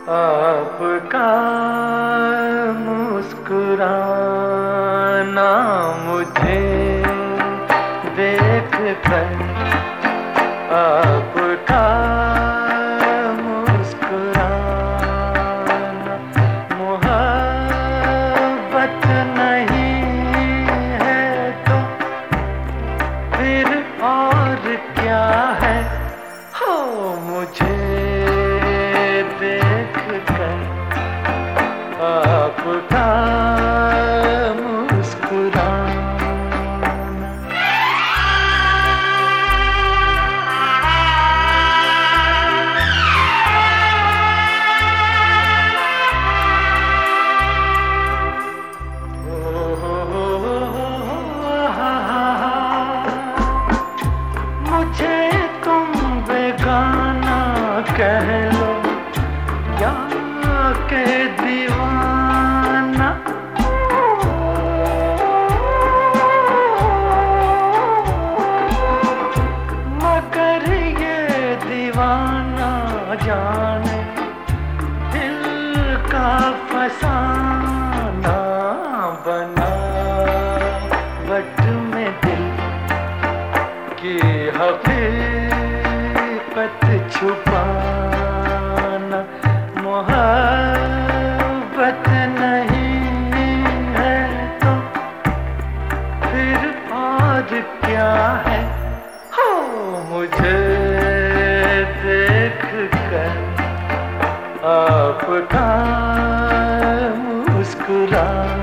आपका मुस्कुराना मुझे देख कर, आपका मुस्कुराना मोहब्बत नहीं है तो फिर और क्या है। हो मुझे देख कर आपका कह लो या के दीवाना, मगर ये दीवाना जाने दिल का फसाना बना वट में दिल की हकीकत छुपाना मोहब्बत नहीं है तो फिर और क्या है। हो मुझे देख कर आपका मुस्कुराना।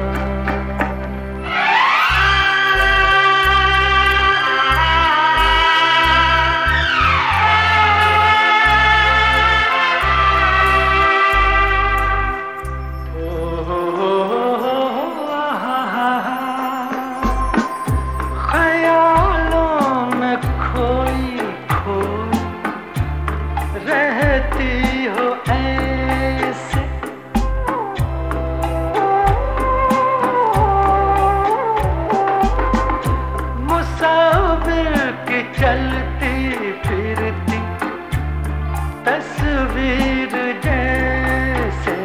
रहती हो ऐसे मुसाफिर की चलती फिरती तस्वीर जैसे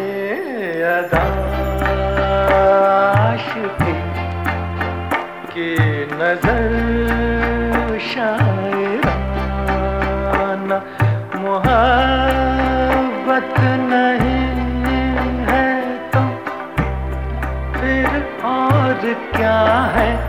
आशिकी की नजर शायराना मोहब्बत नहीं है तो फिर और क्या है।